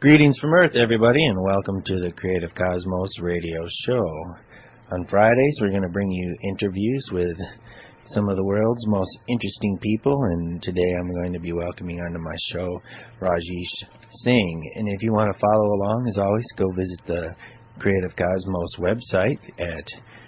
Greetings from Earth, everybody, and welcome to the Creative Cosmos radio show. On Fridays, we're going to bring you interviews with some of the world's most interesting people, and today I'm going to be welcoming onto my show Rajesh Singh. And if you want to follow along, as always, go visit the Creative Cosmos website at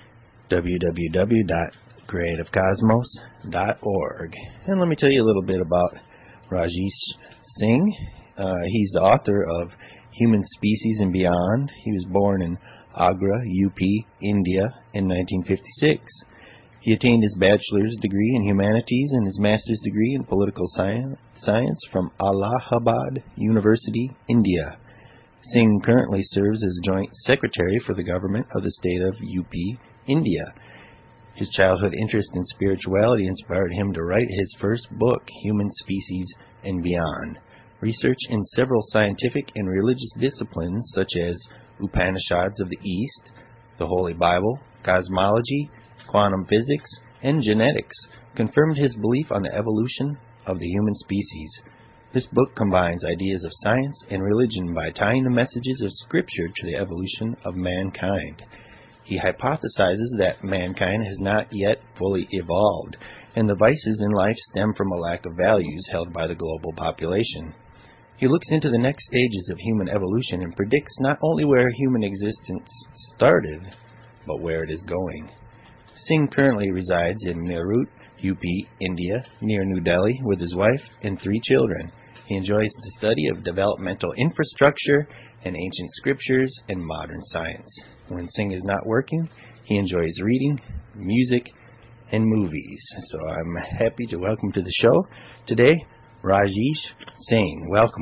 www.creativecosmos.org. And let me tell you a little bit about Rajesh Singh. He's the author of Human Species and Beyond. He was born in Agra, UP, India in 1956. He attained his bachelor's degree in humanities and his master's degree in political science from Allahabad University, India. Singh currently serves as Joint Secretary for the government of the state of UP, India. His childhood interest in spirituality inspired him to write his first book, Human Species and Beyond. Research in several scientific and religious disciplines such as Upanishads of the East, the Holy Bible, cosmology, quantum physics, and genetics confirmed his belief on the evolution of the human species. This book combines ideas of science and religion by tying the messages of Scripture to the evolution of mankind. He hypothesizes that mankind has not yet fully evolved, and the vices in life stem from a lack of values held by the global population. He looks into the next stages of human evolution and predicts not only where human existence started, but where it is going. Singh currently resides in Meerut, UP, India, near New Delhi, with his wife and 3 children. He enjoys the study of developmental infrastructure and ancient scriptures and modern science. When Singh is not working, he enjoys reading, music, and movies. So I'm happy to welcome to the show today Rajesh Singh. Welcome.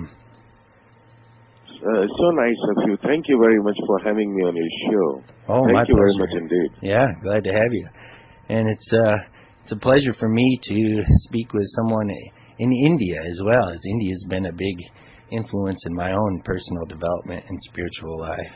So nice of you. Thank you very much for having me on your show. Oh, Thank my you pleasure. very much indeed. Yeah, glad to have you. And it's a pleasure for me to speak with someone in India as well, as India's been a big influence in my own personal development and spiritual life.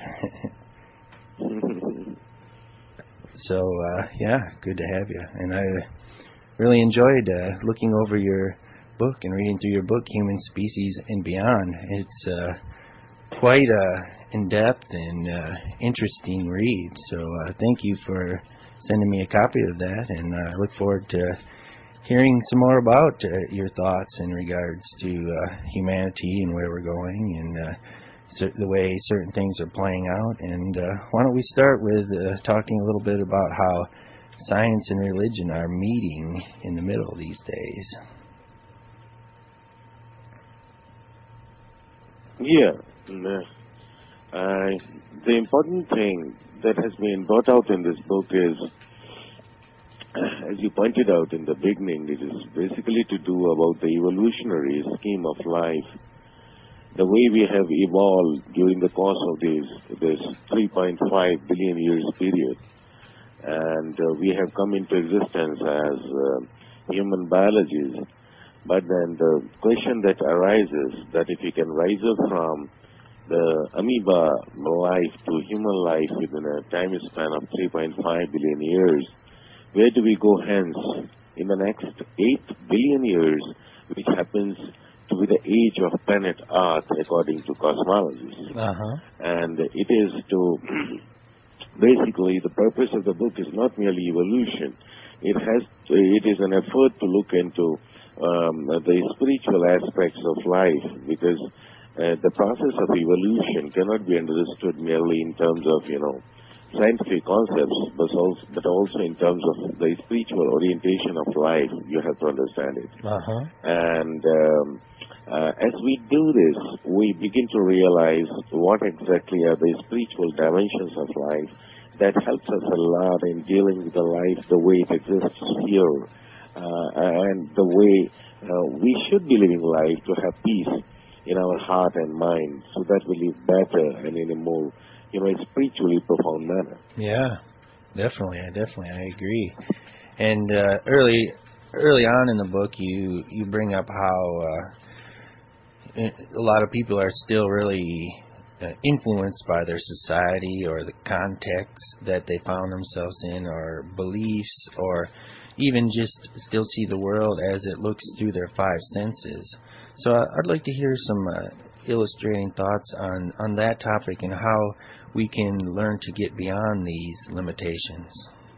So, good to have you. And I really enjoyed looking over your book and reading through your book, Human Species and Beyond. It's quite in-depth and interesting read. So thank you for sending me a copy of that, and I look forward to hearing some more about your thoughts in regards to humanity and where we're going and the way certain things are playing out. And why don't we start with talking a little bit about how science and religion are meeting in the middle these days. Yeah. The important thing that has been brought out in this book is, as you pointed out in the beginning, it is basically to do about the evolutionary scheme of life, the way we have evolved during the course of this 3.5 billion years period. And we have come into existence as human biologists. But then the question that arises, that if you can rise up from the amoeba life to human life within a time span of 3.5 billion years, where do we go hence in the next 8 billion years, which happens to be the age of planet Earth according to cosmologists. And it is to, basically the purpose of the book is not merely evolution. It is an effort to look into the spiritual aspects of life, because the process of evolution cannot be understood merely in terms of, scientific concepts, but also in terms of the spiritual orientation of life. You have to understand it. And as we do this, we begin to realize what exactly are the spiritual dimensions of life that helps us a lot in dealing with the life the way it exists here. And the way we should be living life to have peace in our heart and mind, so that we live better and in a more, spiritually profound manner. Yeah, definitely. I agree. And early on in the book, you bring up how a lot of people are still really influenced by their society or the context that they found themselves in, or beliefs, or even just still see the world as it looks through their 5 senses. So I'd like to hear some illustrating thoughts on that topic and how we can learn to get beyond these limitations.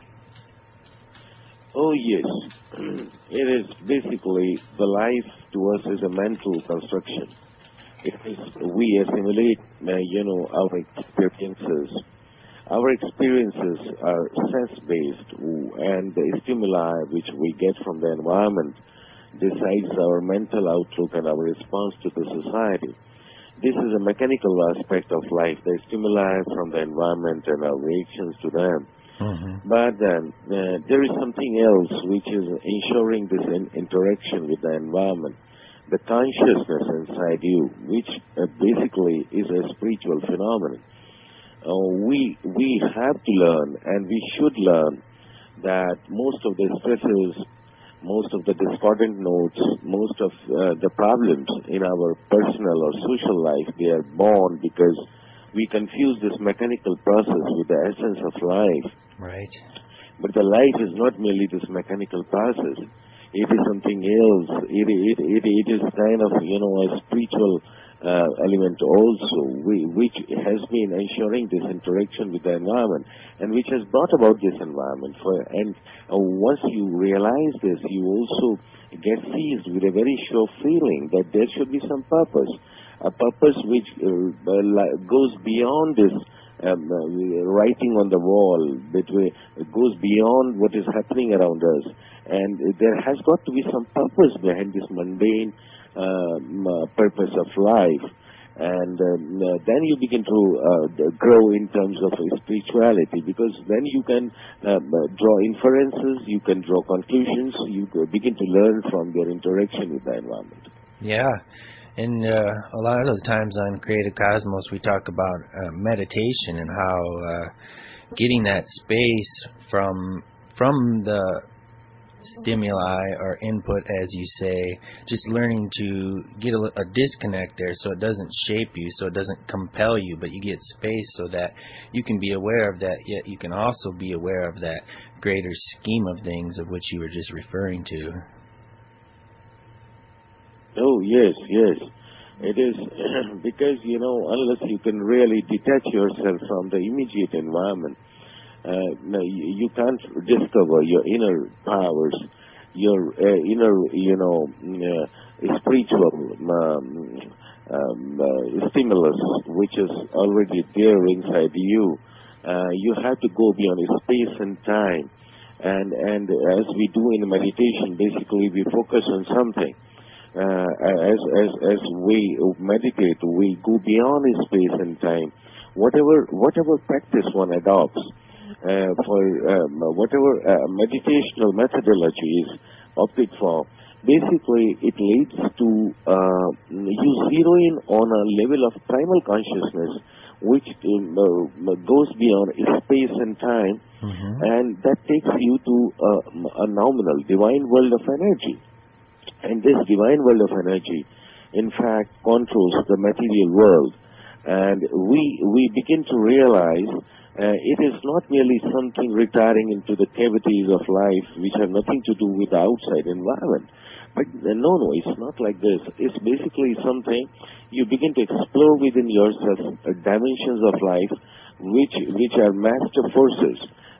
Oh, yes. It is basically the life to us is a mental construction. It is we assimilate, our experiences. Our experiences are sense-based, and the stimuli which we get from the environment decides our mental outlook and our response to the society. This is a mechanical aspect of life, the stimuli from the environment and our reactions to them. Mm-hmm. But there is something else which is ensuring this interaction with the environment, the consciousness inside you, which basically is a spiritual phenomenon. We have to learn, and we should learn, that most of the stresses, most of the discordant notes, most of the problems in our personal or social life, they are born because we confuse this mechanical process with the essence of life. Right. But the life is not merely this mechanical process. It is something else. It is kind of, a spiritual element also, which has been ensuring this interaction with the environment and which has brought about this environment. And once you realize this, you also get seized with a very sure feeling that there should be some purpose, a purpose which goes beyond this writing on the wall, goes beyond what is happening around us. And there has got to be some purpose behind this mundane purpose of life. And then you begin to grow in terms of spirituality, because then you can draw inferences, you can draw conclusions, you begin to learn from your interaction with the environment. Yeah. And a lot of the times on Creative Cosmos, we talk about meditation and how getting that space from the stimuli or input, as you say, just learning to get a disconnect there so it doesn't shape you, so it doesn't compel you, but you get space so that you can be aware of that, yet you can also be aware of that greater scheme of things of which you were just referring to. Oh, yes. It is because, unless you can really detach yourself from the immediate environment, you can't discover your inner powers, your inner, spiritual stimulus, which is already there inside you. You have to go beyond space and time. And as we do in meditation, basically we focus on something. As we meditate, we go beyond space and time. Whatever practice one adopts, for whatever meditational methodology is opted for, basically it leads to you zero in on a level of primal consciousness which goes beyond space and time, and that takes you to a nominal divine world of energy. And this divine world of energy, in fact, controls the material world. And we begin to realize it is not merely something retiring into the cavities of life which have nothing to do with the outside environment. But no, it's not like this. It's basically something you begin to explore within yourself, dimensions of life which are master forces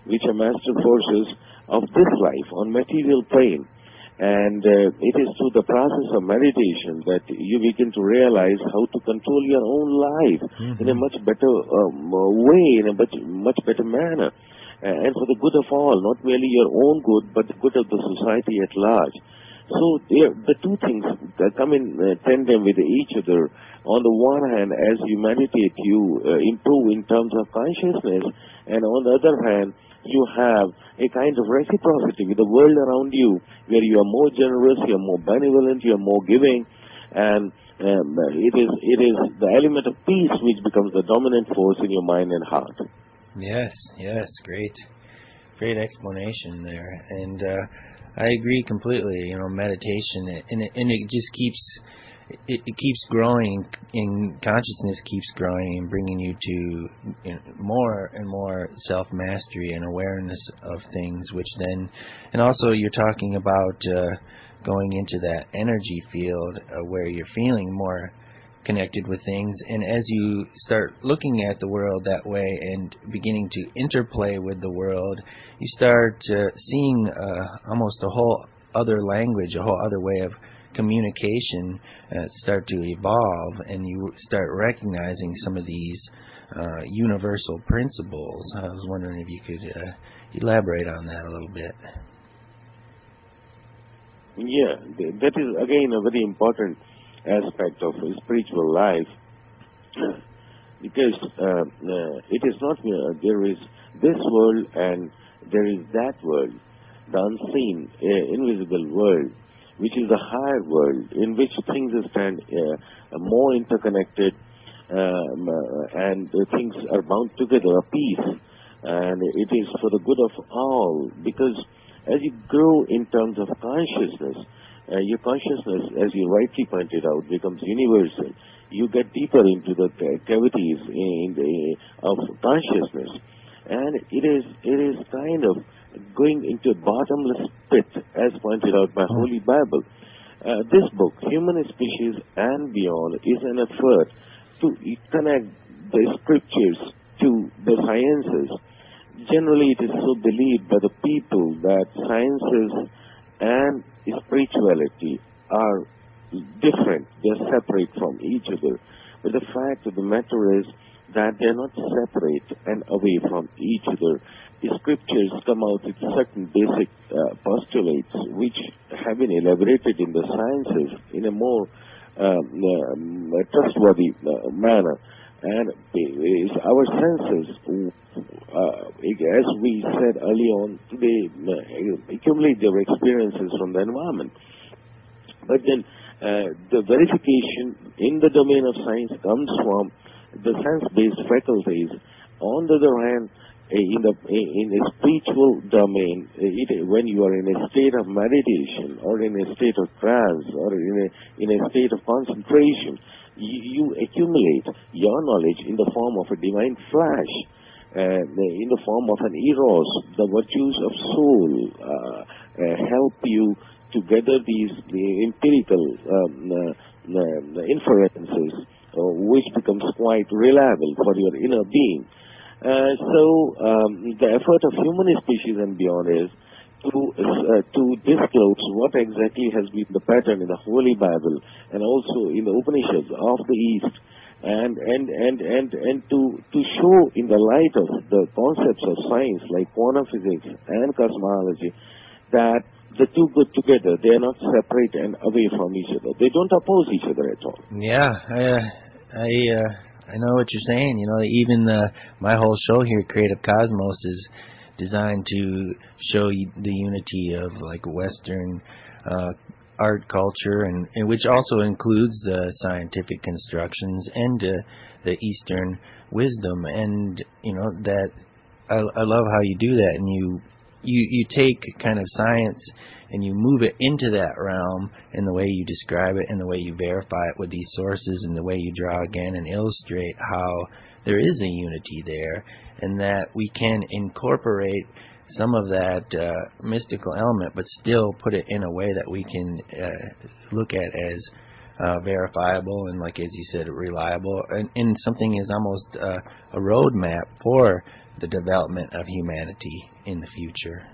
of this life on material plane. And it is through the process of meditation that you begin to realize how to control your own life in a much better way, in a much better manner, and for the good of all, not merely your own good, but the good of the society at large. So the two things that come in tandem with each other. On the one hand, as you meditate, you improve in terms of consciousness, and on the other hand, you have a kind of reciprocity with the world around you, where you are more generous, you are more benevolent, you are more giving, and it is the element of peace which becomes the dominant force in your mind and heart. Yes, great explanation there, and I agree completely. Meditation, and it just keeps. It keeps growing, and consciousness keeps growing and bringing you to more and more self-mastery and awareness of things, which then, and also you're talking about going into that energy field where you're feeling more connected with things. And as you start looking at the world that way and beginning to interplay with the world, you start seeing almost a whole other language, a whole other way of communication start to evolve, and you start recognizing some of these universal principles. I was wondering if you could elaborate on that a little bit. Yeah, that is again a very important aspect of spiritual life, because it is not there is this world and there is that world, the unseen, invisible world, which is the higher world in which things stand more interconnected, and things are bound together, a peace, and it is for the good of all, because as you grow in terms of consciousness, your consciousness, as you rightly pointed out, becomes universal. You get deeper into the cavities of consciousness, and it is kind of going into a bottomless pit, as pointed out by Holy Bible. This book, Human Species and Beyond, is an effort to connect the scriptures to the sciences. Generally, it is so believed by the people that sciences and spirituality are different. They're separate from each other. But the fact of the matter is that they're not separate and away from each other. The scriptures come out with certain basic postulates which have been elaborated in the sciences in a more trustworthy manner. And our senses, as we said early on today, accumulate their experiences from the environment. But then the verification in the domain of science comes from the sense-based faculties. On the other hand, in a spiritual domain, when you are in a state of meditation or in a state of trance or in a state of concentration, you accumulate your knowledge in the form of a divine flash, in the form of an eros. The virtues of soul help you to gather the empirical inferences, which becomes quite reliable for your inner being. The effort of Human Species and Beyond is to disclose what exactly has been the pattern in the Holy Bible and also in the Upanishads of the East, and to show in the light of the concepts of science like quantum physics and cosmology that the two go together. They are not separate and away from each other. They don't oppose each other at all. Yeah, I know what you're saying. You know, even my whole show here, Creative Cosmos, is designed to show the unity of like Western art culture, and which also includes the scientific constructions and the Eastern wisdom. And you know that I love how you do that, and you take kind of science and you move it into that realm in the way you describe it and the way you verify it with these sources and the way you draw again and illustrate how there is a unity there, and that we can incorporate some of that mystical element but still put it in a way that we can look at as verifiable and, like as you said, reliable, and something is almost a roadmap for the development of humanity in the future.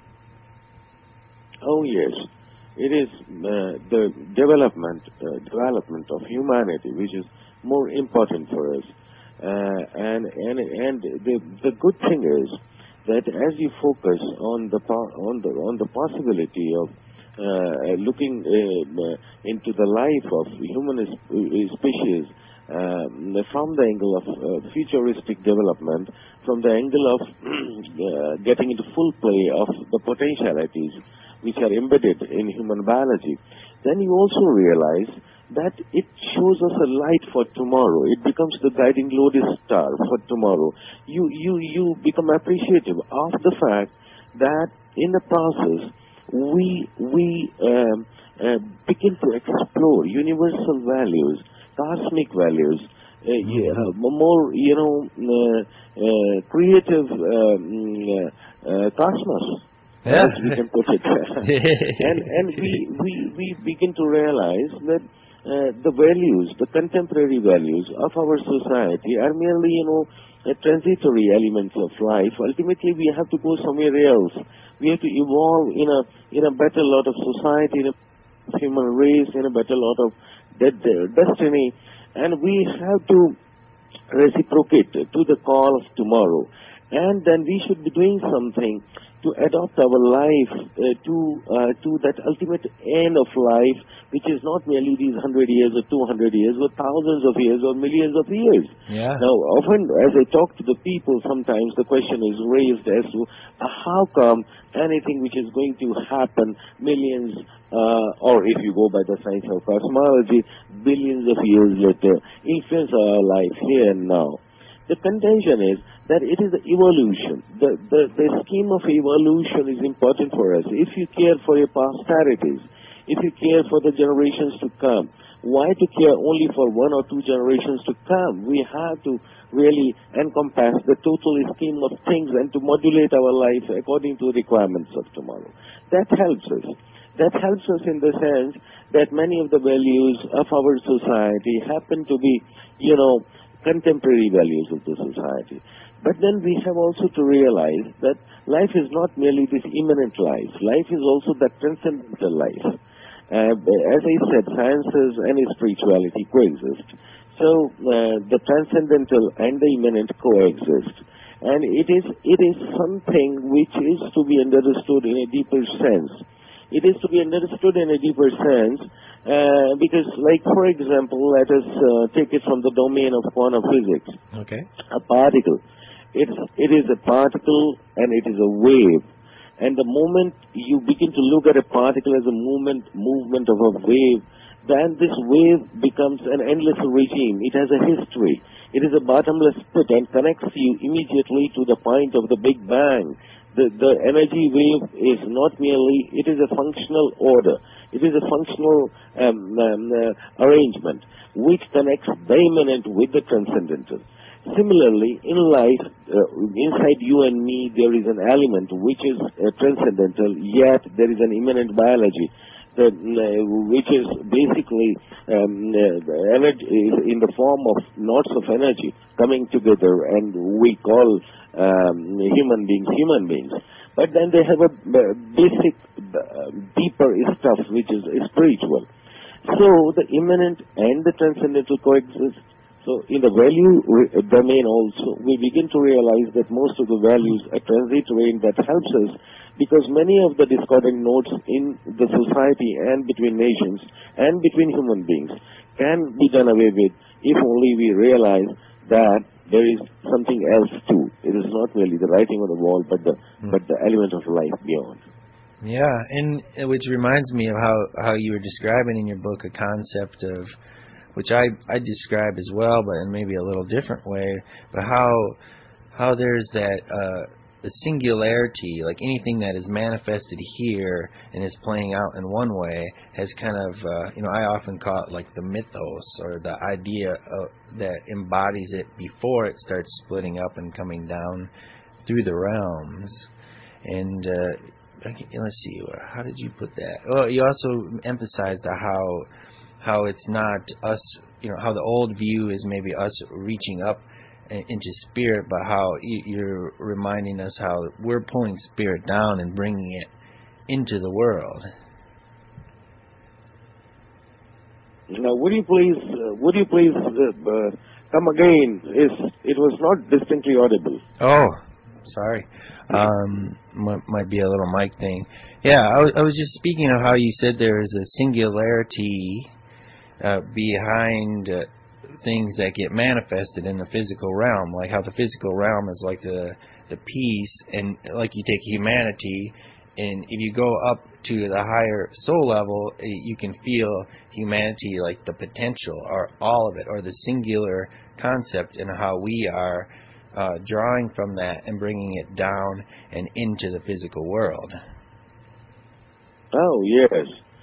Oh yes, it is the development of humanity which is more important for us, and the good thing is that as you focus on the possibility of looking into the life of human species from the angle of futuristic development, from the angle of getting into full play of the potentialities which are embedded in human biology, then you also realize that it shows us a light for tomorrow. It becomes the guiding lodestar for tomorrow. You become appreciative of the fact that in the process we begin to explore universal values, cosmic values, more creative cosmos. As we can put it, and we begin to realize that the values, the contemporary values of our society are merely, transitory elements of life. Ultimately, we have to go somewhere else. We have to evolve in a better lot of society, in a human race, in a better lot of destiny, and we have to reciprocate to the call of tomorrow. And then we should be doing something to adopt our life to that ultimate end of life, which is not merely these 100 years or 200 years, but thousands of years or millions of years. Yeah. Now, often as I talk to the people, sometimes the question is raised as to how come anything which is going to happen millions, or if you go by the science of cosmology, billions of years later, influence our life here and now. The contention is that it is the evolution. The scheme of evolution is important for us. If you care for your posterities, if you care for the generations to come, why to care only for one or two generations to come? We have to really encompass the total scheme of things and to modulate our life according to the requirements of tomorrow. That helps us. That helps us in the sense that many of the values of our society happen to be, contemporary values of the society. But then we have also to realize that life is not merely this immanent life. Life is also that transcendental life. As I said, sciences and spirituality coexist. So the transcendental and the immanent coexist. And it is something which is to be understood in a deeper sense. It is to be understood in a deeper sense because, like, for example, let us take it from the domain of quantum physics. Okay. A particle. It is a particle and it is a wave. And the moment you begin to look at a particle as a movement of a wave, then this wave becomes an endless regime. It has a history. It is a bottomless pit and connects you immediately to the point of the Big Bang. The energy wave is not merely, it is a functional order. It is a functional arrangement which connects the immanent with the transcendental. Similarly, in life, inside you and me, there is an element which is transcendental, yet there is an immanent biology, which is basically energy in the form of knots of energy coming together, and we call human beings. But then they have a basic, deeper stuff which is spiritual. So the immanent and the transcendental coexist. So in the value domain also, we begin to realize that most of the values are transitory, and that helps us because many of the discordant notes in the society and between nations and between human beings can be done away with if only we realize that there is something else too. It is not merely the writing on the wall, but the element of life beyond. Yeah, and which reminds me of how you were describing in your book a concept of, which I describe as well, but in maybe a little different way, but how there's that the singularity, like anything that is manifested here and is playing out in one way, has kind of, I often call it like the mythos, or the idea that embodies it before it starts splitting up and coming down through the realms. And let's see, how did you put that? Well, you also emphasized how it's not us, how the old view is maybe us reaching up into spirit, but how you're reminding us how we're pulling spirit down and bringing it into the world. Now, would you please come again? It was not distinctly audible. Oh, sorry. Might be a little mic thing. Yeah, I was just speaking of how you said there is a singularity behind things that get manifested in the physical realm, like how the physical realm is like the peace, and like you take humanity, and if you go up to the higher soul level, you can feel humanity, like the potential, or all of it, or the singular concept, and how we are drawing from that and bringing it down and into the physical world. Oh, yes.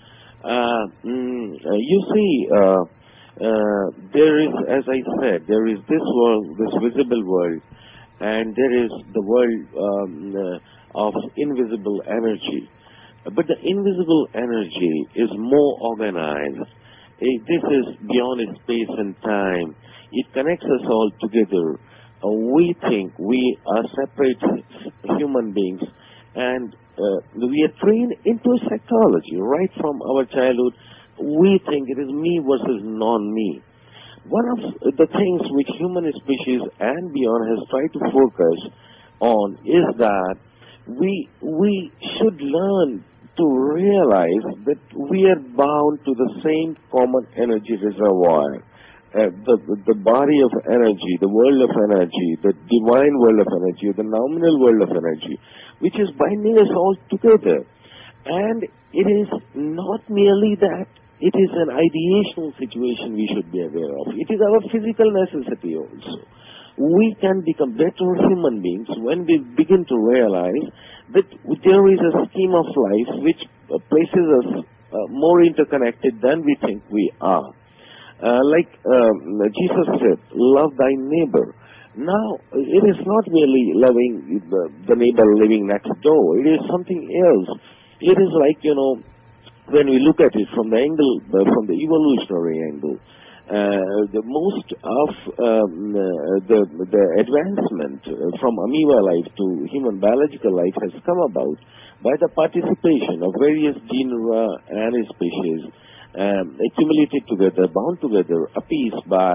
You see, there is, as I said, there is this world, this visible world, and there is the world of invisible energy. But the invisible energy is more organized, This is beyond space and time. It connects us all together. We think we are separate human beings, and we are trained into psychology right from our childhood. We think it is me versus non-me. One of the things which human species and beyond has tried to focus on is that we should learn to realize that we are bound to the same common energy reservoir. The body of energy, the world of energy, the divine world of energy, the nominal world of energy, which is binding us all together. And it is not merely that, it is an ideational situation we should be aware of. It is our physical necessity also. We can become better human beings when we begin to realize that there is a scheme of life which places us more interconnected than we think we are. Like Jesus said, love thy neighbor. Now, it is not merely loving the neighbor living next door. It is something else. It is like, when we look at it from the angle, from the evolutionary angle, the most of the advancement from amoeba life to human biological life has come about by the participation of various genera and species accumulated together, bound together, appeased by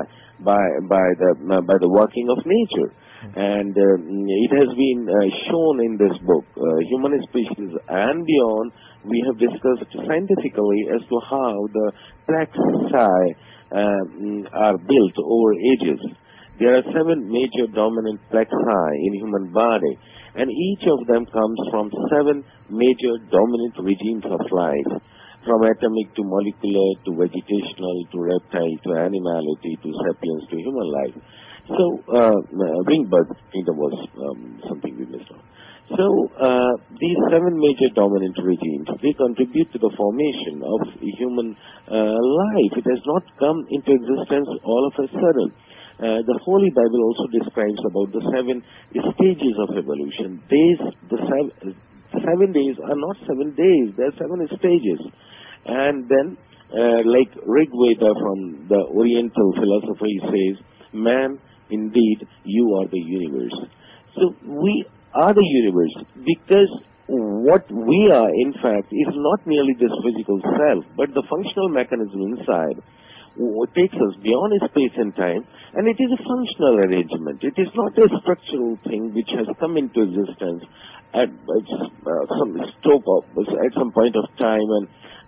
the working of nature. And it has been shown in this book, Human Species and Beyond. We have discussed scientifically as to how the plexi are built over ages. There are 7 major dominant plexi in human body, and each of them comes from 7 major dominant regimes of life, from atomic to molecular to vegetational to reptile to animality to sapiens to human life. So, Ringbird Kingdom was something we missed out. So, these 7 major dominant regimes, they contribute to the formation of human life. It has not come into existence all of a sudden. The Holy Bible also describes about the 7 stages of evolution. The 7 days are not 7 days, they are 7 stages. And then, like Rig Veda from the Oriental philosophy says, man, indeed, you are the universe. So we are the universe because what we are, in fact, is not merely this physical self, but the functional mechanism inside takes us beyond space and time, and it is a functional arrangement. It is not a structural thing which has come into existence at some stroke of, at some point of time, and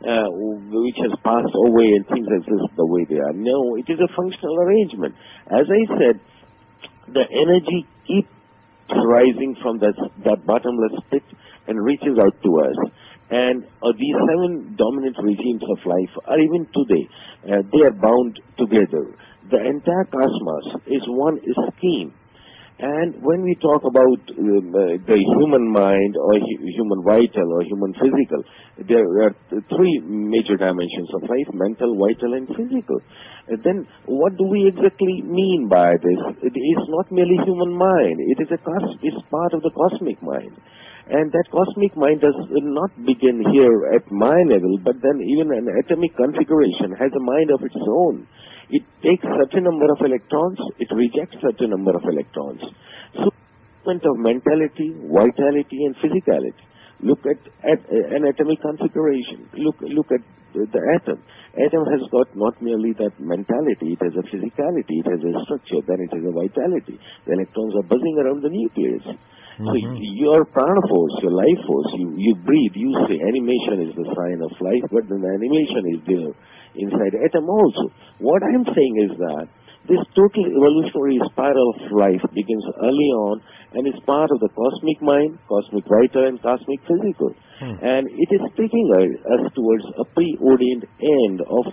which has passed away and things exist the way they are. No, it is a functional arrangement. As I said, the energy keeps rising from that bottomless pit and reaches out to us. And these 7 dominant regimes of life are even today, they are bound together. The entire cosmos is one scheme. And when we talk about the human mind or human vital or human physical, there are 3 major dimensions of life: mental, vital, and physical. Then what do we exactly mean by this? It is not merely human mind. It is it's part of the cosmic mind. And that cosmic mind does not begin here at my level, but then even an atomic configuration has a mind of its own. It takes certain number of electrons, it rejects certain number of electrons. So, of mentality, vitality, and physicality. Look at an atomic configuration. Look at the atom. Atom has got not merely that mentality, it has a physicality, it has a structure, then it has a vitality. The electrons are buzzing around the nucleus. Mm-hmm. So your prana force, your life force, you breathe, you say animation is the sign of life, but then the animation is there inside the atom also. What I'm saying is that this total evolutionary spiral of life begins early on and is part of the cosmic mind, cosmic vital, and cosmic physical. And it is taking us towards a preordained end of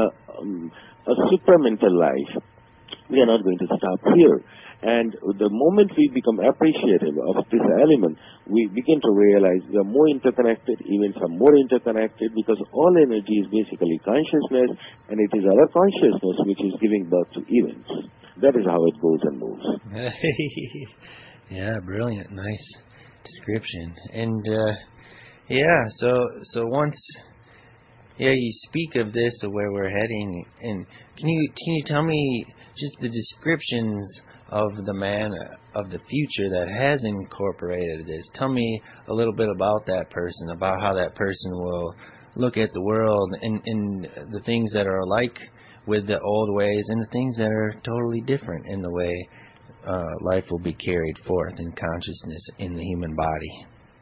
a supramental life. We are not going to stop here. And the moment we become appreciative of this element, we begin to realize we are more interconnected, events are more interconnected, because all energy is basically consciousness, and it is our consciousness which is giving birth to events. That is how it goes and moves. Yeah, brilliant. Nice description. And, so once Yeah, you speak of this, of where we're heading, and can you tell me just the descriptions of the man of the future that has incorporated this? Tell me a little bit about that person, about how that person will look at the world and the things that are alike with the old ways and the things that are totally different in the way life will be carried forth in consciousness in the human body.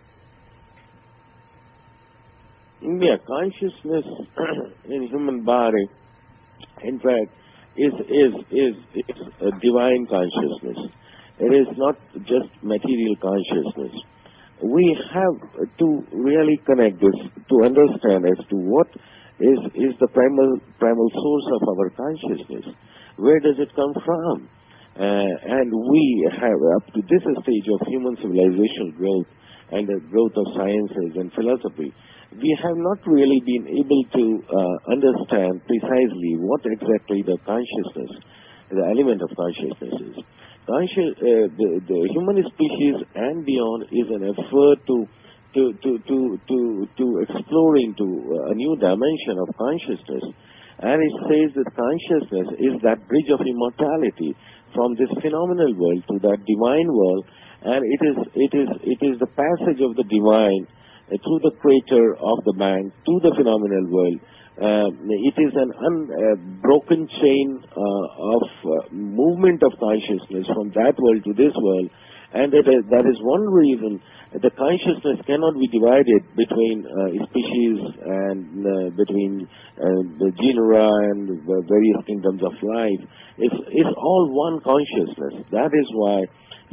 Yeah, consciousness in human body, in fact, is a divine consciousness. It is not just material consciousness. We have to really connect this to understand as to what is the primal source of our consciousness. Where does it come from? And we have, up to this stage of human civilizational growth and the growth of sciences and philosophy, we have not really been able to understand precisely what exactly the consciousness, the element of consciousness is. The human species and beyond is an effort to explore into a new dimension of consciousness. And it says that consciousness is that bridge of immortality from this phenomenal world to that divine world, and it is the passage of the divine through the crater of the man to the phenomenal world. It is an unbroken chain of movement of consciousness from that world to this world, and that is one reason the consciousness cannot be divided between species and between the genera and the various kingdoms of life. It's all one consciousness. That is why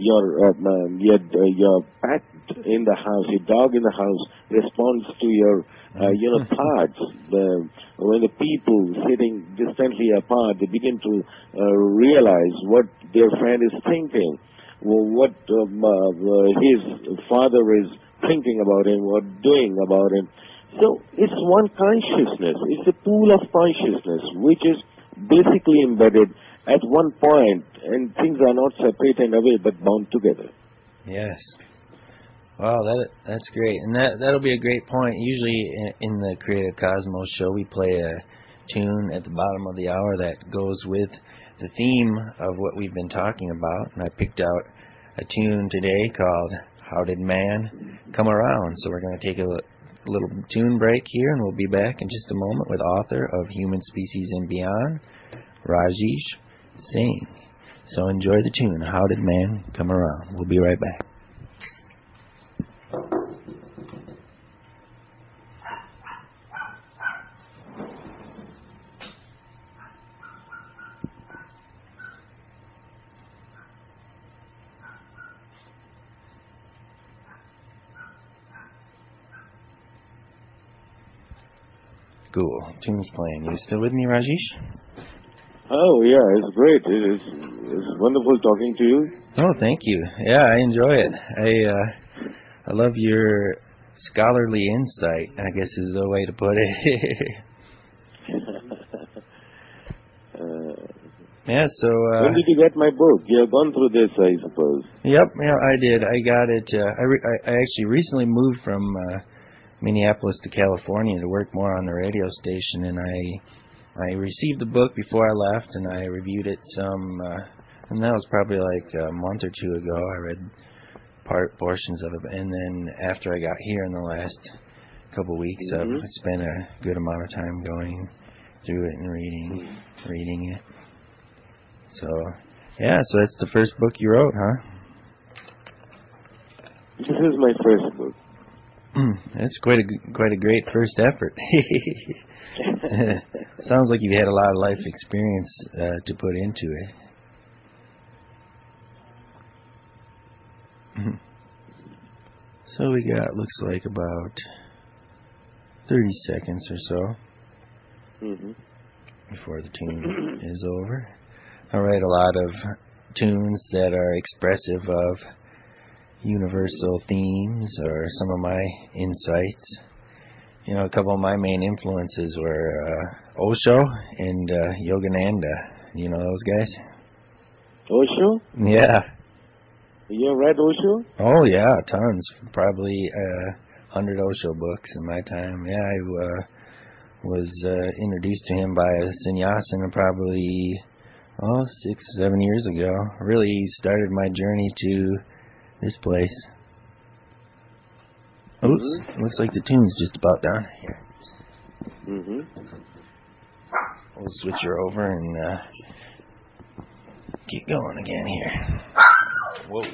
your pet in the house, your dog in the house, responds to your thoughts. When the people sitting distantly apart, they begin to realize what their friend is thinking, what his father is thinking about him or doing about him. So it's one consciousness. It's a pool of consciousness which is basically embedded at one point, and things are not separated away but bound together. Yes. Wow, that's great. And that'll be a great point. Usually in the Creative Cosmos show, we play a tune at the bottom of the hour that goes with the theme of what we've been talking about. And I picked out a tune today called How Did Man Come Around? So we're going to take a little tune break here, and we'll be back in just a moment with author of Human Species and Beyond, Rajesh Singh. So enjoy the tune, How Did Man Come Around? We'll be right back. Cool. Tune's playing. You still with me, Rajesh? Oh, yeah, it's great. It's wonderful talking to you. Oh, thank you. Yeah, I enjoy it. I love your scholarly insight, I guess is the way to put it. Yeah, so... when did you get my book? You have gone through this, I suppose. Yep, yeah, I did. I got it. I actually recently moved from Minneapolis to California to work more on the radio station, and I received the book before I left, and I reviewed it some, and that was probably like a month or two ago. I read portions of it, and then after I got here in the last couple of weeks, I've spent a good amount of time going through it and reading it. So, yeah, so that's the first book you wrote, huh? This is my first book. That's quite a great first effort. Sounds like you've had a lot of life experience to put into it. So we got, looks like about 30 seconds or so before the tune is over. I write a lot of tunes that are expressive of universal themes or some of my insights. You know, a couple of my main influences were Osho and Yogananda. You know those guys? Osho? Yeah. You read Osho? Oh, yeah, tons. Probably 100 Osho books in my time. Yeah, I was introduced to him by a sannyasin probably 6-7 years ago. Really started my journey to this place. Oops, looks like the tune's just about done. Here. We'll switch her over and get going again here. Whoa.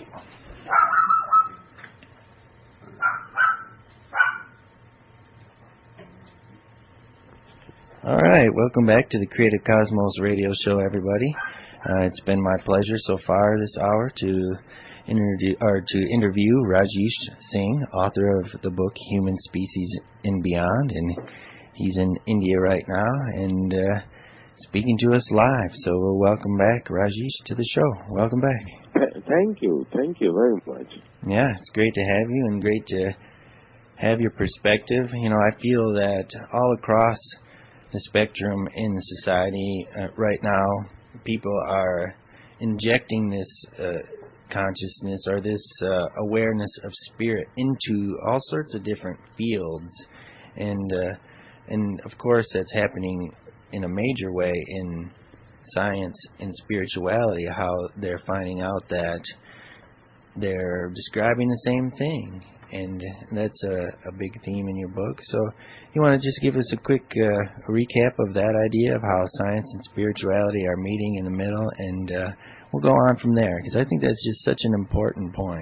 All right, welcome back to the Creative Cosmos radio show, everybody. It's been my pleasure so far this hour to interview Rajesh Singh, author of the book Human Species and Beyond, and he's in India right now and speaking to us live. So welcome back, Rajesh, to the show. Welcome back. Thank you very much. Yeah, it's great to have you and great to have your perspective. You know, I feel that all across the spectrum in society right now, people are injecting this consciousness or this awareness of spirit into all sorts of different fields, and of course that's happening in a major way in science and spirituality. How they're finding out that they're describing the same thing. And that's a big theme in your book. So you want to just give us a quick recap of that idea of how science and spirituality are meeting in the middle, and we'll go on from there, because I think that's just such an important point.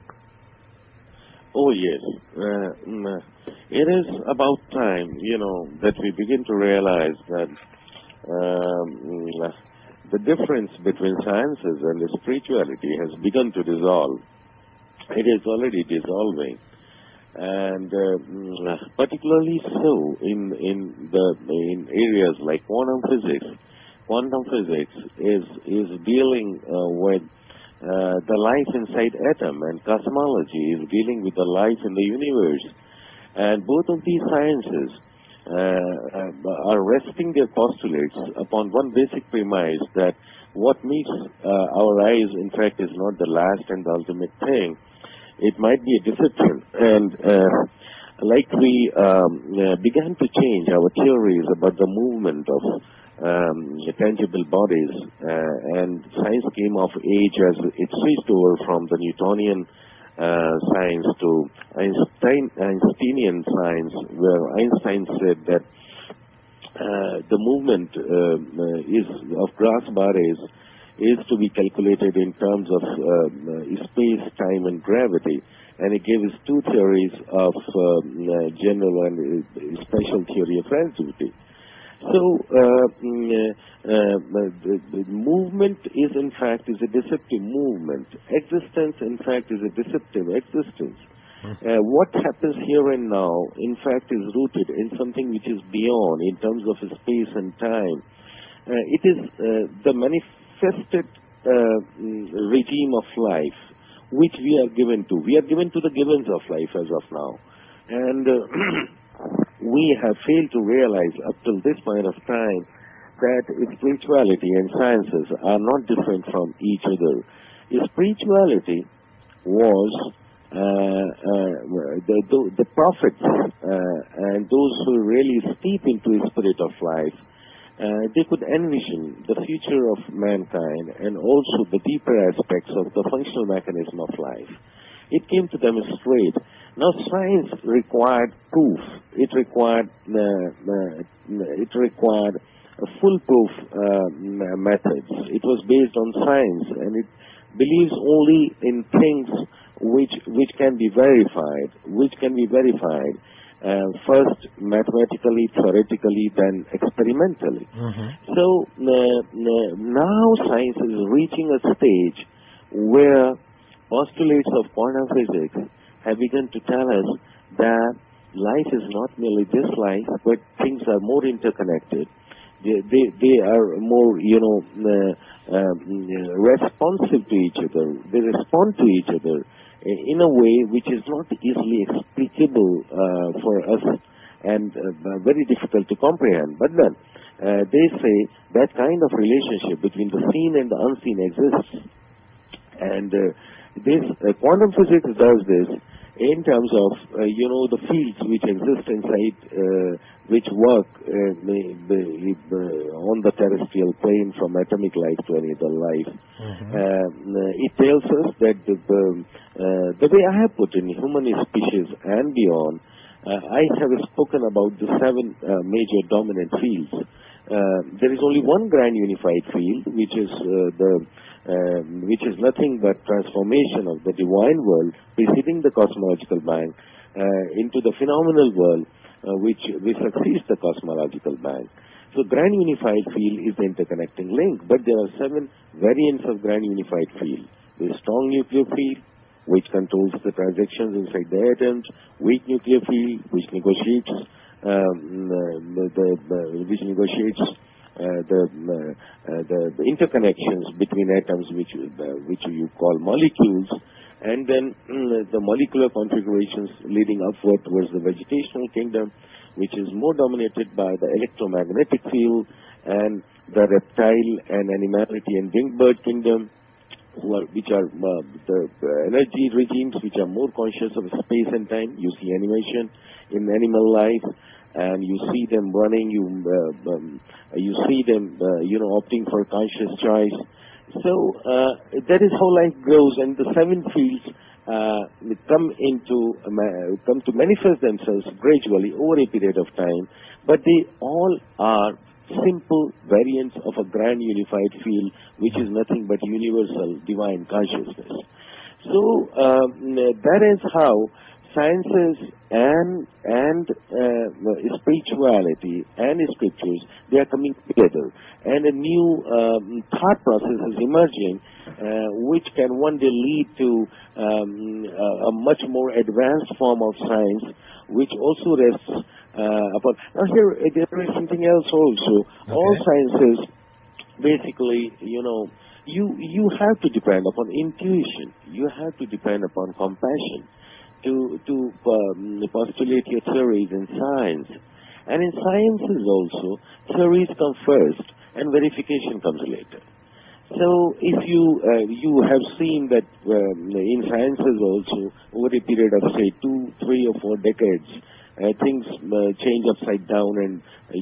Oh, yes. It is about time, that we begin to realize that the difference between sciences and the spirituality has begun to dissolve. It is already dissolving, and particularly so in areas like quantum physics. Quantum physics is dealing with the life inside atom, and cosmology is dealing with the life in the universe. And both of these sciences are resting their postulates upon one basic premise, that what meets our eyes, in fact, is not the last and the ultimate thing. It might be a deception. And like we began to change our theories about the movement of tangible bodies, and science came of age as it switched over from the Newtonian science to Einsteinian science, where Einstein said that the movement of glass bodies is to be calculated in terms of space, time, and gravity. And he gave us two theories of general and special theory of relativity. So the movement is a deceptive movement. Existence, in fact, is a deceptive existence. What happens here and now, in fact, is rooted in something which is beyond, in terms of space and time. It is the manifested regime of life which we are given to. We are given to the givens of life as of now. And we have failed to realize up till this point of time that spirituality and sciences are not different from each other. Spirituality was the prophets and those who really steep into the spirit of life. They could envision the future of mankind and also the deeper aspects of the functional mechanism of life. It came to demonstrate. Now, science required proof. It required foolproof methods. It was based on science, and it believes only in things which can be verified. First mathematically, theoretically, then experimentally. So now science is reaching a stage where postulates of quantum physics have begun to tell us that life is not merely this life, but things are more interconnected. They are more, responsive to each other. They respond to each other in a way which is not easily explicable for us and very difficult to comprehend. But then they say that kind of relationship between the seen and the unseen exists. And this quantum physics does this in terms of, the fields which exist inside, which work on the terrestrial plane from atomic life to any other life. It tells us that the way I have put in human species and beyond, I have spoken about the 7 major dominant fields. There is only one grand unified field, which is nothing but transformation of the divine world preceding the cosmological bang into the phenomenal world which succeeds the cosmological bang. So grand unified field is the interconnecting link, but there are 7 variants of grand unified field. The strong nuclear field, which controls the transactions inside the atoms; weak nuclear field, which negotiates the interconnections between atoms, which you call molecules, and then the molecular configurations leading upward towards the vegetational kingdom, which is more dominated by the electromagnetic field, and the reptile and animality and winged bird kingdom, which are the energy regimes which are more conscious of space and time. You see animation in animal life, and you see them running. You see them, opting for conscious choice. So that is how life grows, and the 7 fields come to manifest themselves gradually over a period of time, but they all are simple variants of a grand unified field, which is nothing but universal divine consciousness. So that is how sciences and spirituality and scriptures, they are coming together, and a new thought process is emerging, which can one day lead to a much more advanced form of science, which also rests upon. Now here there is something else also. Okay. All sciences, basically, you have to depend upon intuition. You have to depend upon compassion to postulate your theories in science. And in sciences also, theories come first and verification comes later. So if you have seen that in sciences also, over a period of say 2, 3 or 4 decades, things change upside down, and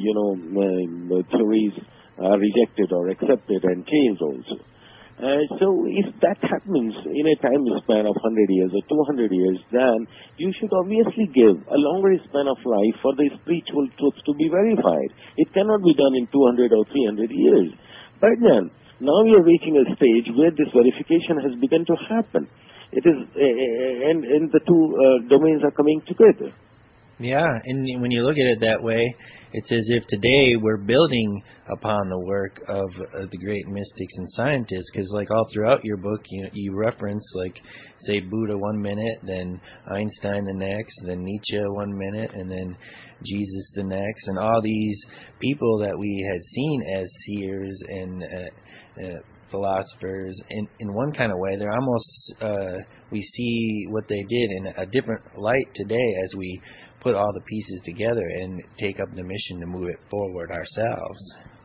theories are rejected or accepted and changed also. So if that happens in a time span of 100 years or 200 years, then you should obviously give a longer span of life for the spiritual truths to be verified. It cannot be done in 200 or 300 years. But then, now we are reaching a stage where this verification has begun to happen. It is, and the two domains are coming together. Yeah, and when you look at it that way, it's as if today we're building upon the work of the great mystics and scientists, because like all throughout your book, you reference, like, say, Buddha 1 minute, then Einstein the next, then Nietzsche 1 minute, and then Jesus the next, and all these people that we had seen as seers and philosophers in one kind of way. They're almost, we see what they did in a different light today as we put all the pieces together and take up the mission to move it forward ourselves.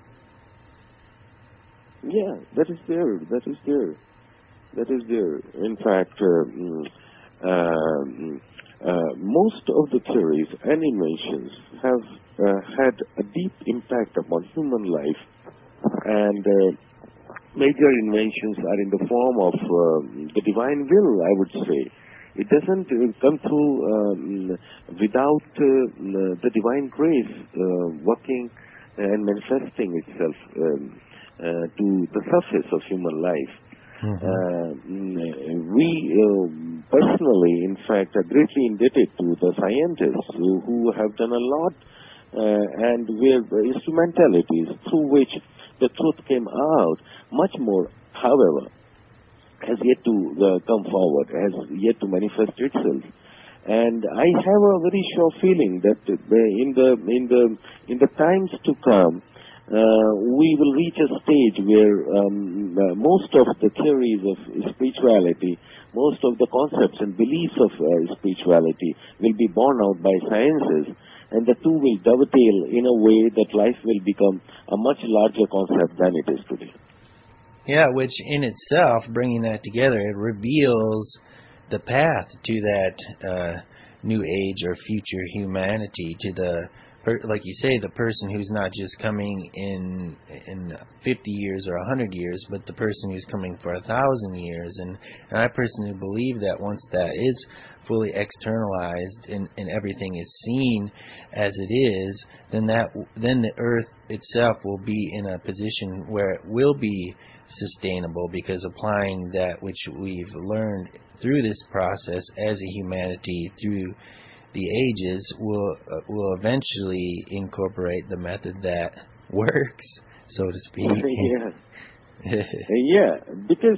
Yeah, that is there. In fact, most of the theories and inventions have had a deep impact upon human life, and major inventions are in the form of the divine will, I would say. It doesn't come through without the divine grace working and manifesting itself to the surface of human life. We personally, in fact, are greatly indebted to the scientists who have done a lot and were instrumentalities through which the truth came out. Much more, however, has yet to come forward, has yet to manifest itself. And I have a very sure feeling that in the times to come, we will reach a stage where most of the theories of spirituality, most of the concepts and beliefs of spirituality will be borne out by sciences, and the two will dovetail in a way that life will become a much larger concept than it is today. Yeah, which in itself, bringing that together, it reveals the path to that new age or future humanity, to the like you say, the person who's not just coming in 50 years or 100 years, but the person who's coming for 1,000 years. And I personally believe that once that is fully externalized and everything is seen as it is, then the Earth itself will be in a position where it will be sustainable, because applying that which we've learned through this process as a humanity through the ages will eventually incorporate the method that works, so to speak. Yeah, because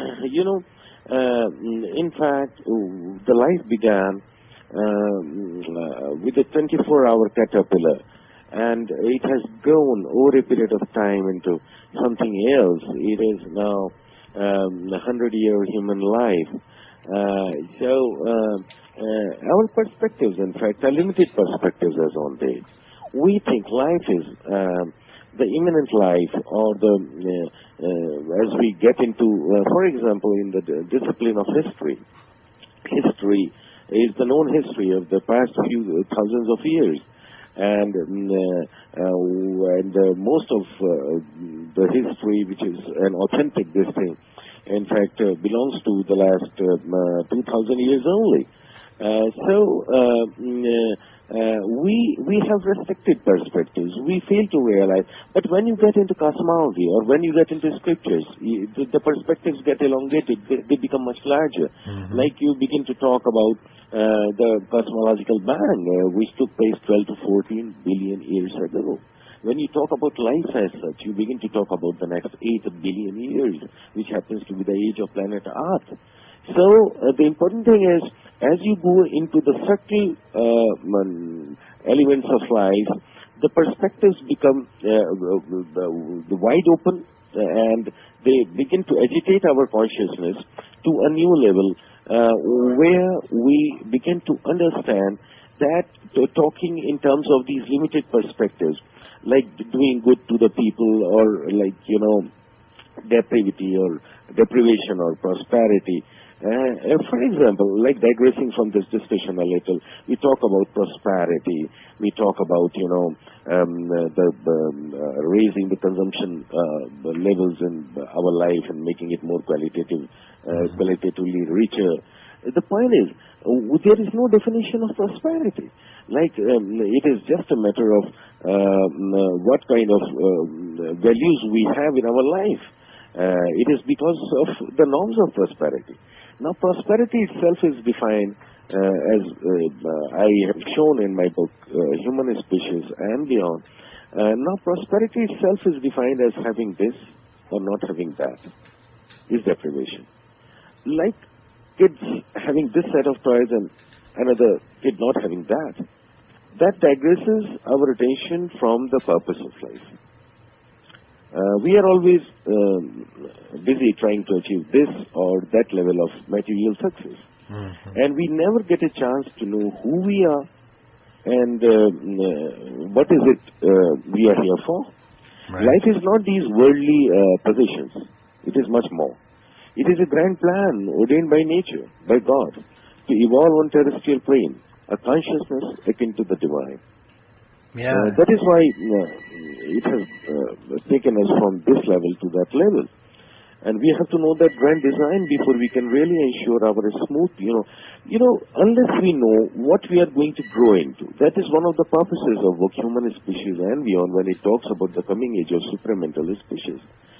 in fact, the life began with a 24-hour caterpillar, and it has grown over a period of time into something else. It is now a 100-year human life. Our perspectives, in fact, are limited perspectives as on date. We think life is the imminent life, or as we get into, for example, in the discipline of history. History is the known history of the past few thousands of years, and most of the history, which is an authentic this thing, in fact, belongs to the last 2,000 years only. We have restricted perspectives. We fail to realize. But when you get into cosmology, or when you get into scriptures, the perspectives get elongated. They become much larger. Mm-hmm. Like you begin to talk about the cosmological bang, which took place 12 to 14 billion years ago. When you talk about life as such, you begin to talk about the next 8 billion years, which happens to be the age of planet Earth. So the important thing is, as you go into the subtle elements of life, the perspectives become wide open, and they begin to agitate our consciousness to a new level, where we begin to understand that talking in terms of these limited perspectives, like doing good to the people, or like, deprivation or prosperity. For example, like digressing from this discussion a little, we talk about prosperity, we talk about, raising the consumption levels in our life and making it more qualitatively richer. The point is, there is no definition of prosperity. Like, it is just a matter of what kind of values we have in our life. It is because of the norms of prosperity. Now, prosperity itself is defined as I have shown in my book, Human Species and Beyond. Now, prosperity itself is defined as having this or not having that, is deprivation. Like kids having this set of toys and another kid not having that, that digresses our attention from the purpose of life. We are always busy trying to achieve this or that level of material success. Mm-hmm. And we never get a chance to know who we are and what is it we are here for. Right. Life is not these worldly possessions. It is much more. It is a grand plan ordained by nature, by God, to evolve on terrestrial plane, a consciousness akin to the divine. Yeah. That is why it has taken us from this level to that level. And we have to know that grand design before we can really ensure our smooth, unless we know what we are going to grow into. That is one of the purposes of both Human Species and Beyond, when it talks about the coming age of supramental species.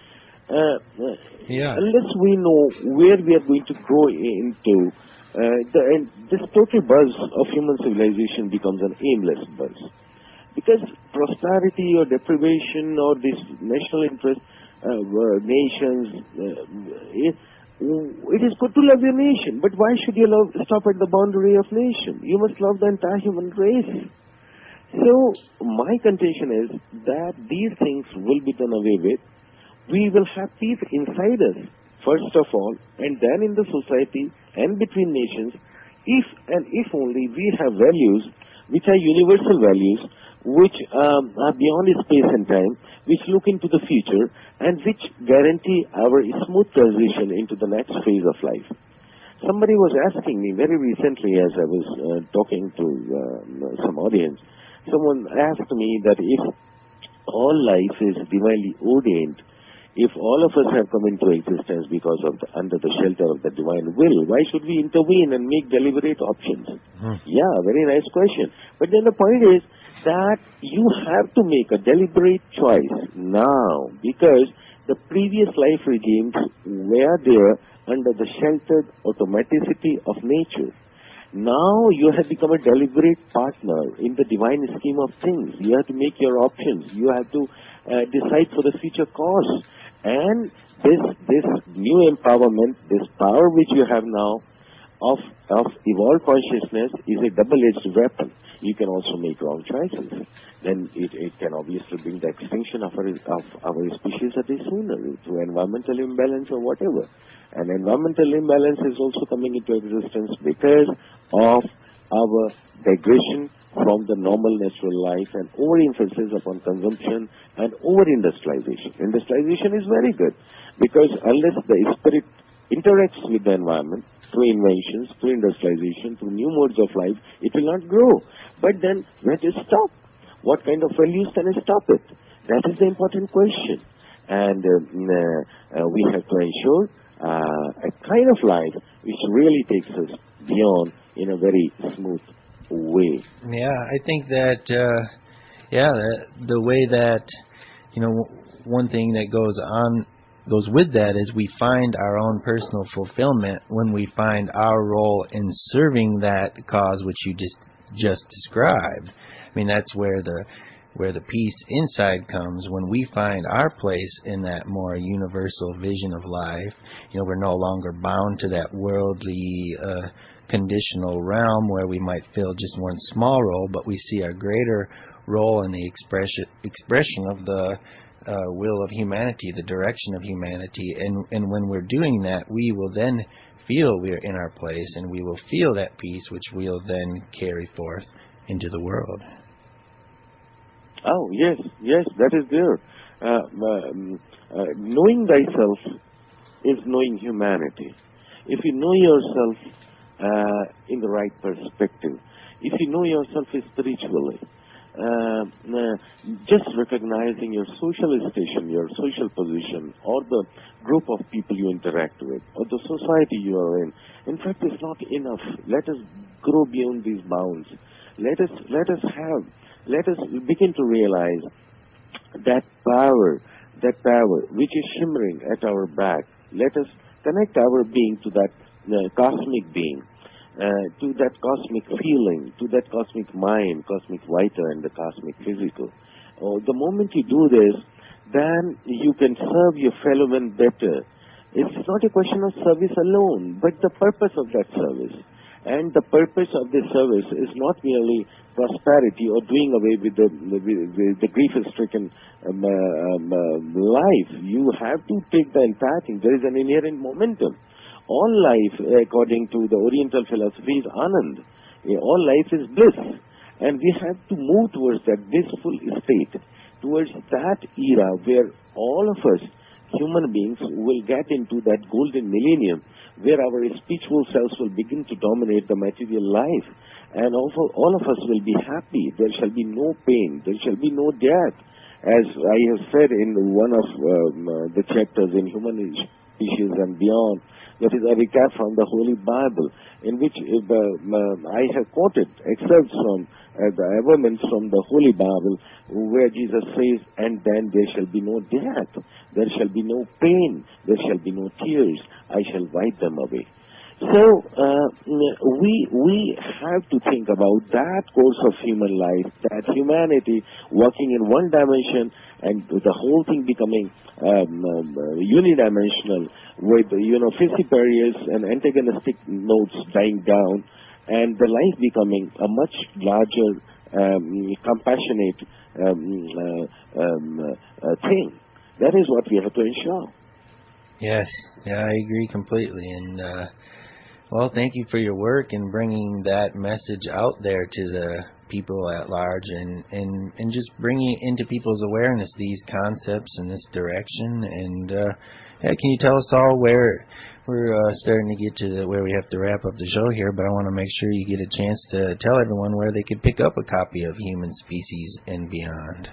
Unless we know where we are going to grow into, this total buzz of human civilization becomes an aimless buzz. Because prosperity or deprivation or this national interest, nations, it is good to love your nation, but why should you stop at the boundary of nation? You must love the entire human race. So my contention is that these things will be done away with. We will have peace inside us, first of all, and then in the society and between nations, if only we have values which are universal values, which are beyond space and time, which look into the future, and which guarantee our smooth transition into the next phase of life. Somebody was asking me very recently as I was talking to some audience. Someone asked me that if all life is divinely ordained, if all of us have come into existence because of under the shelter of the divine will, why should we intervene and make deliberate options? Yeah, very nice question. But then the point is that you have to make a deliberate choice now, because the previous life regimes were there under the sheltered automaticity of nature. Now you have become a deliberate partner in the divine scheme of things. You have to make your options. You have to decide for the future cause. And this new empowerment, this power which you have now of evolved consciousness is a double-edged weapon. You can also make wrong choices. Then it can obviously bring the extinction of our species a day sooner through environmental imbalance or whatever. And environmental imbalance is also coming into existence because of our digression from the normal natural life and overemphasis upon consumption and over-industrialization. Industrialization is very good because unless the spirit interacts with the environment through inventions, through industrialization, through new modes of life, it will not grow. But then where to stop? What kind of values can I stop it? That is the important question. And we have to ensure a kind of life which really takes us beyond in a very smooth way. Yeah, I think that, the way that, one thing that goes with that is we find our own personal fulfillment when we find our role in serving that cause which you just described. I mean, that's where the peace inside comes, when we find our place in that more universal vision of life. We're no longer bound to that worldly conditional realm where we might fill just one small role, but we see a greater role in the expression of the will of humanity, the direction of humanity. And when we're doing that, we will then feel we're in our place, and we will feel that peace, which we'll then carry forth into the world. Oh, yes, that is there. Knowing thyself is knowing humanity. If you know yourself in the right perspective, if you know yourself spiritually, just recognizing your social station, your social position, or the group of people you interact with, or the society you are in fact, is not enough. Let us grow beyond these bounds. Let us begin to realize that power which is shimmering at our back. Let us connect our being to that cosmic being, to that cosmic feeling, to that cosmic mind, cosmic vita, and the cosmic physical. The moment you do this, then you can serve your fellow man better. It's not a question of service alone, but the purpose of that service. And the purpose of this service is not merely prosperity or doing away with the grief-stricken life. You have to take the entire thing. There is an inherent momentum. All life, according to the Oriental philosophy, is Anand. All life is bliss. And we have to move towards that blissful state, towards that era where all of us, human beings, will get into that golden millennium, where our spiritual selves will begin to dominate the material life. And also, all of us will be happy. There shall be no pain. There shall be no death. As I have said in one of the chapters in Human Species and Beyond, that is a recap from the Holy Bible, in which I have quoted excerpts from the elements from the Holy Bible, where Jesus says, and then there shall be no death, there shall be no pain, there shall be no tears, I shall wipe them away. So we have to think about that course of human life, that humanity working in one dimension and the whole thing becoming unidimensional, with Fitziparius and antagonistic notes dying down, and the life becoming a much larger, compassionate thing. That is what we have to ensure. Yes, I agree completely. And well, thank you for your work in bringing that message out there to the people at large, and just bringing into people's awareness these concepts and this direction. And can you tell us all where we're starting to get to where we have to wrap up the show here, but I want to make sure you get a chance to tell everyone where they could pick up a copy of Human Species and Beyond.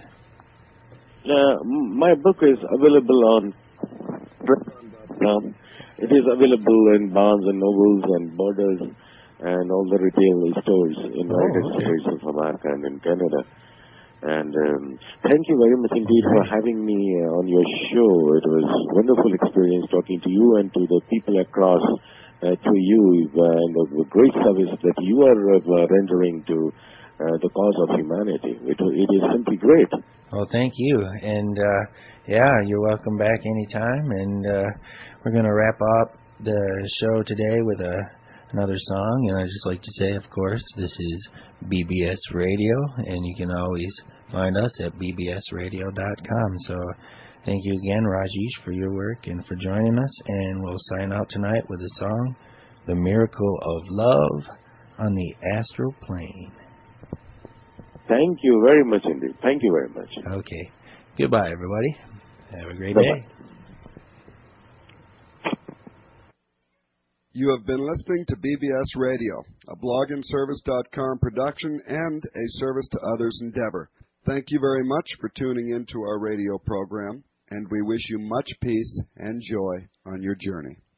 My book is available on Amazon.com. It is available in Barnes and Nobles and Borders and all the retail stores in the United States of America and in Canada. And thank you very much indeed for having me on your show. It was a wonderful experience talking to you and to the people across to you, and the great service that you are rendering to the cause of humanity. It is simply great. Well, thank you. And, you're welcome back anytime. And we're going to wrap up the show today with another song. And I'd just like to say, of course, this is BBS Radio, and you can always find us at bbsradio.com. So thank you again, Rajesh, for your work and for joining us. And we'll sign out tonight with the song, The Miracle of Love on the Astral Plane. Thank you very much indeed. Thank you very much. Okay. Goodbye, everybody. Have a great Bye-bye. day. You have been listening to BBS Radio, a blogandservice.com production and a service to others endeavor. Thank you very much for tuning in to our radio program, and we wish you much peace and joy on your journey.